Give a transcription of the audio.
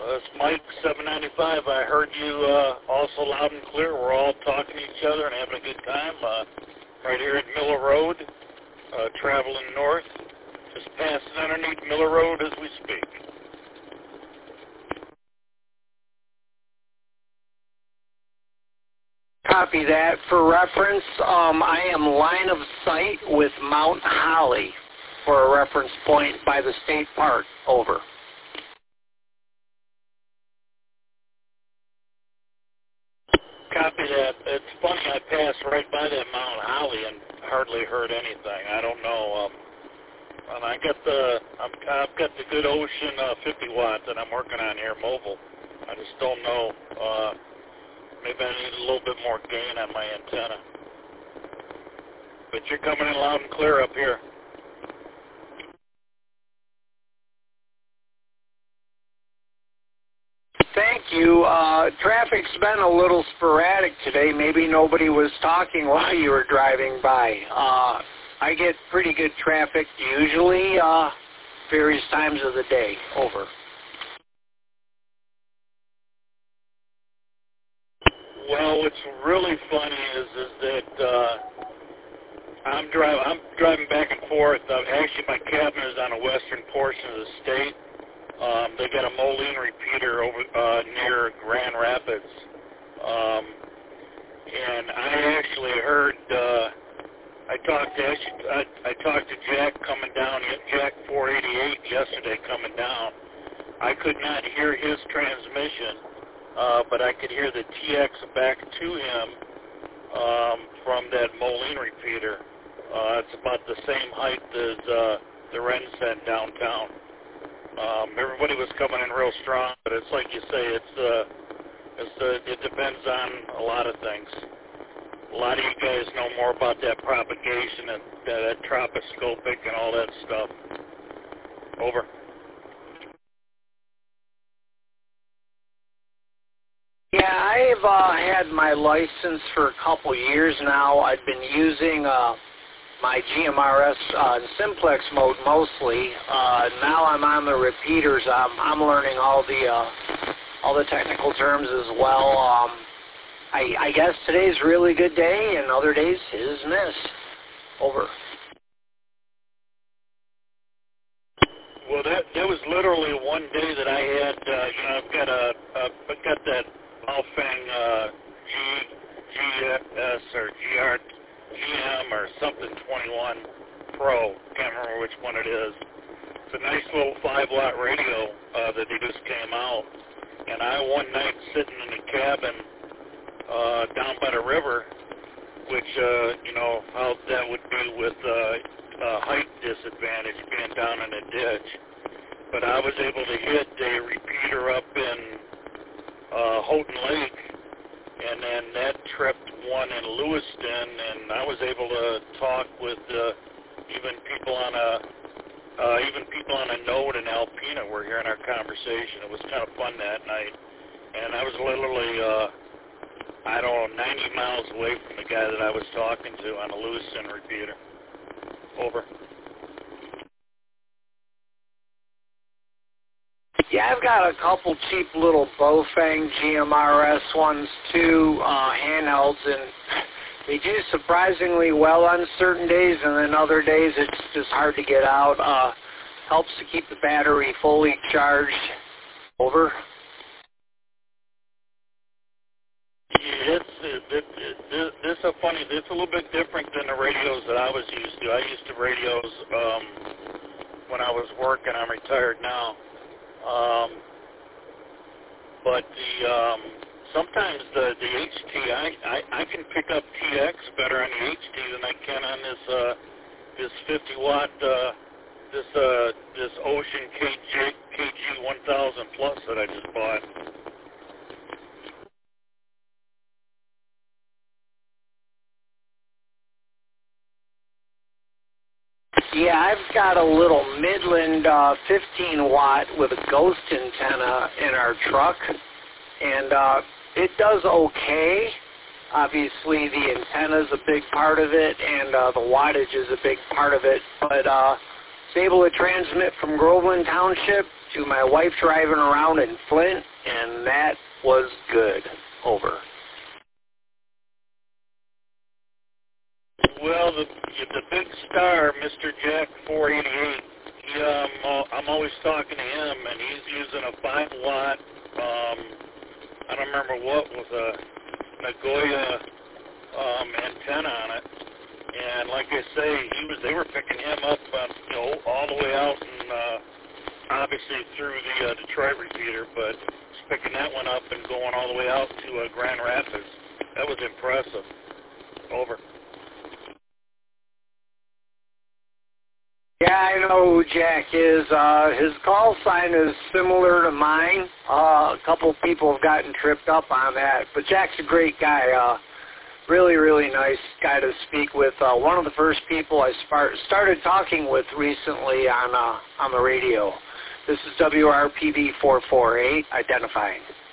It's Mike, 795. I heard you also loud and clear. We're all talking to each other and having a good time right here at Miller Road, traveling north, just passing underneath Miller Road as we speak. Copy that. For reference, I am line of sight with Mount Holly for a reference point by the state park. Over. Copy that. It's funny, I passed right by that Mount Holly and hardly heard anything. I don't know. And I've got the good Ocean 50 watt that I'm working on here, mobile. I just don't know. Maybe I need a little bit more gain on my antenna. But you're coming in loud and clear up here. Thank you. Traffic's been a little sporadic today. Maybe nobody was talking while you were driving by. I get pretty good traffic usually various times of the day. Over. Well, what's really funny is that I'm driving back and forth. Actually, my cabin is on the western portion of the state. They got a Moline repeater over near Grand Rapids, and I actually heard. I talked to Jack coming down, Jack 488 yesterday coming down. I could not hear his transmission, but I could hear the TX back to him from that Moline repeater. It's about the same height as the Rensen downtown. Everybody was coming in real strong, but it's like you say, it depends on a lot of things. A lot of you guys know more about that propagation and that troposcopic and all that stuff. Over. Yeah, I've had my license for a couple years now. I've been using my GMRS in simplex mode mostly. Now I'm on the repeaters. I'm learning all the technical terms as well. I guess today's a really good day, and other days hit or miss. Over. Well, that was literally one day that I had. I've got that Baofeng GS or GM or something 21 Pro. Can't remember which one it is. It's a nice little 5-watt radio that they just came out. And I one night sitting in the cabin down by the river, which how that would be with height disadvantage being down in a ditch. But I was able to hit a repeater up in Houghton Lake, and then that tripped one in Lewiston, and I was able to talk with even people on a node in Alpena were hearing our conversation. It was kind of fun that night, and I was literally 90 miles away from the guy that I was talking to on a Lewiston repeater. Over. Yeah, I've got a couple cheap little Baofeng GMRS ones too, handhelds, and they do surprisingly well on certain days, and then other days it's just hard to get out. Helps to keep the battery fully charged. Over. It's a funny. It's a little bit different than the radios that I was used to. I used to radios when I was working. I'm retired now. But sometimes the HT, I can pick up TX better on the HT than I can on this 50 watt this Ocean KG 1000 Plus that I just bought. Yeah, I've got a little Midland 15 watt with a ghost antenna in our truck, and it does okay. Obviously, the antenna is a big part of it, and the wattage is a big part of it, but was able to transmit from Groveland Township to my wife driving around in Flint, and that was good. Over. Well, the big star, Mr. Jack 488, I'm always talking to him, and he's using a 5-watt, I don't remember what, was a Nagoya antenna on it. And like I say, they were picking him up, all the way out, and obviously through the Detroit repeater, but picking that one up and going all the way out to Grand Rapids. That was impressive. Over. Yeah, I know who Jack is. His call sign is similar to mine. A couple people have gotten tripped up on that, but Jack's a great guy. Really, really nice guy to speak with. One of the first people I started talking with recently on the radio. This is WRPB 448, identifying.